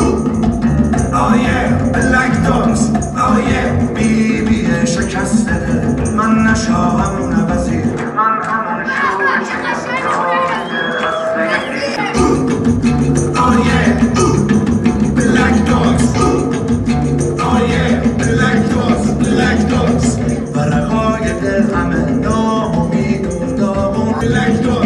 Oh yeah, black dogs. Oh yeah, بیبی شکسته من نشاهم نه وزیر من همون Oh yeah, black dogs. Oh yeah, black dogs, black dogs. ورقای دل همه ناامید و داغون Black dogs.